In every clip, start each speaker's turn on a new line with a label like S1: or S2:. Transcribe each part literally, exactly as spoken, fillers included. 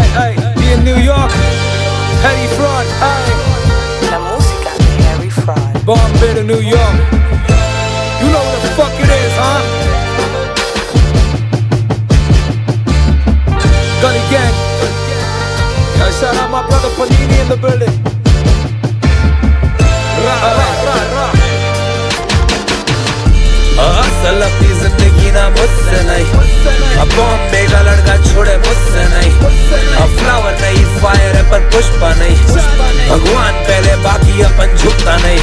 S1: ay, be in New York, Harry Fraud, ay.
S2: La música de Harry Fraud.
S1: Bombay to New York. You know what the fuck it is, huh? Gully Gang. Yeah, shout out my brother Panini in the building. Ra, ra, ra, ra.
S3: असल अपनी जिंदगी ना मुझसे नहीं, अब बॉम्बे का लड़का छोड़े मुझसे नहीं, अब फ्लावर नहीं फायर है पर पुष्पा नहीं, भगवान पहले बाकी अपन झुकता नहीं।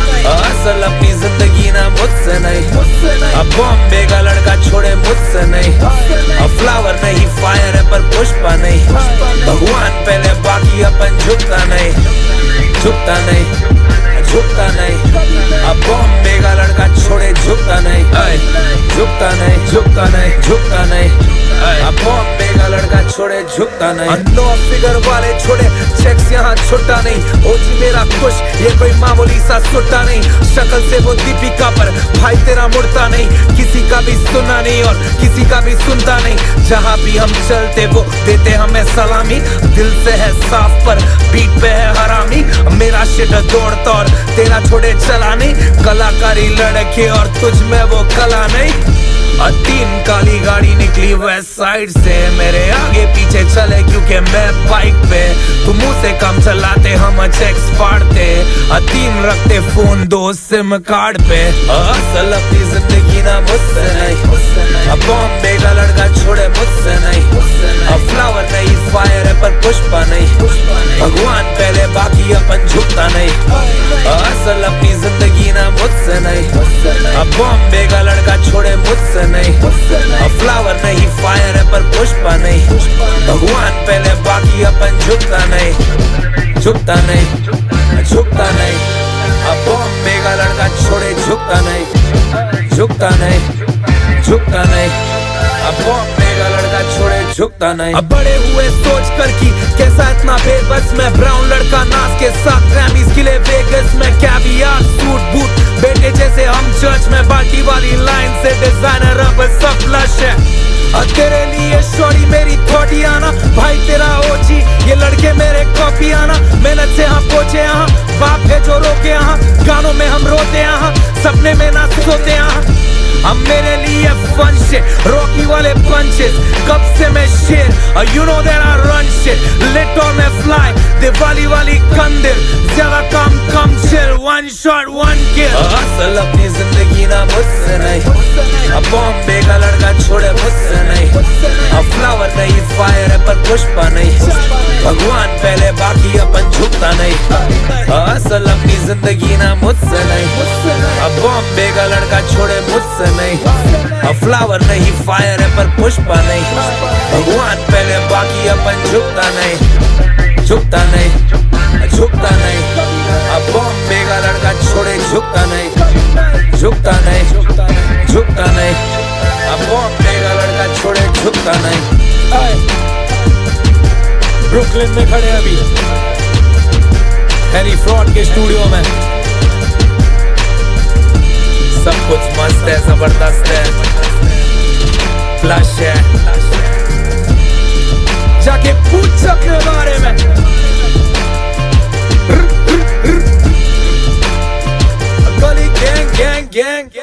S3: असल अपनी जिंदगी ना मुझसे नहीं, अब बॉम्बे का लड़का छोड़े मुझसे नहीं, अब फ्लावर नहीं फायर है पर पुष्पा नहीं, भगवान पहले बाकी अपन झुकता नहीं, झुकता नहीं, झुकता नहीं। अब बॉम्बे का लड़का छोड़े झुकता नहीं, झुकता नहीं, झुकता नहीं, झुकता नहीं। अब बॉम्बे का लड़का छोड़े झुकता नहीं। नो फिगर वाले छोड़े चेक्स यहाँ छुट्टा नहीं, ओजी मेरा खुश ये कोई मामूली सा सुट्टा नहीं, शक्ल से वो दीपिका पर भाई तेरा मुड़ता नहीं, किसी का भी सुना नहीं और किसी का भी सुनता नहीं, जहाँ भी हम चलते वो देते हमें सलामी, दिल से है साफ पर बीट पे है हरामी, मेरा शिट दौड़ता और तेरा छोड़े चला नहीं, कलाकारी लड़के और तुझ में वो कला नहीं। और तीन काली गाड़ी निकली वेस्ट साइड से, मेरे आगे पीछे चले क्योंकि मैं बाइक पे, तुम मुंह से कम चलाते हम चेक्स फाड़ते, और तीन रखते फोन दो सिम कार्ड पे। असल अपनी जिंदगी ना मुझसे नहीं, अब बॉम्बे का लड़का छोड़े मुझसे नहीं, अब फ्लावर नहीं फायर है पर पुष्पा नहीं, भगवान पहले बाकी अपन झुकता नहीं। असल अपनी जिंदगी ना मुझसे नहीं, अब बॉम्बे का लड़का छोड़े मुझसे नहीं, अब फ्लावर नहीं फायर है पर पुष्पा नहीं, भगवान पहले बाकी अपन झुकता नहीं, झुकता नहीं, झुकता नहीं। अब बॉम्बे का लड़का छोड़े झुकता नहीं, झुकता नहीं, झुकता नहीं। अब बॉम्बे का लड़का छोड़े झुकता नहीं। अब बड़े हुए सोच कर कि कैसा इतना बेबस में, ब्राउन लड़का नाच के साथ ग्रैमीज के लिए वेगस में, कैवियर सूट बूट बेटे जैसे हम चर्च में, बाल्टी वाली लाइन से डिजाइनर अब सब लश है। और तेरे लिए शोरी मेरी थोड़ी आना, भाई तेरा ओजी ये लड़के मेरे कॉपी आना, मेहनत से हम पहुंचे यहाँ, बाप है जो रोके यहाँ, गानों में हम रोते यहाँ, सपने में ना सोते यहाँ, अब मेरे लिए फन शिट रॉकी वाले पंचेस, कब से मैं शेर और you know that I run shit, lit और मैं फ्लाई, दिवाली वाली कंदिल, ज्यादा काम कम chill, one shot one kill. असल अपनी जिंदगी ना मुझसे नहीं, अब बॉम्बे का लड़का छोड़े मुझसे नहीं, अब फ्लावर नहीं फायर है पर पुष्पा नहीं, भगवान पहले बाकी अपन झुकता नहीं। असल अपनी जिंदगी ना मुझसे नहीं, अब बॉम्बे का लड़का छोड़े मुझसे नहीं, अब फ्लावर नहीं फायर है पर पुष्पा नहीं, भगवान पहले बाकी अपन झुकता नहीं, झुकता नहीं, झुकता नहीं। अब बॉम्बे का लड़का छोड़े झुकता नहीं, झुकता नहीं, झुकता नहीं। अब बॉम्बे का लड़का छोड़े झुकता नहीं।
S1: ब्रुकलिन में खड़े अभी हैरी फ्रॉड के स्टूडियो में,
S3: सब कुछ मस्त है, जबरदस्त है, फ्लश है,
S1: जाके पूछ अपने बारे में। गली गैंग गैंग गैंग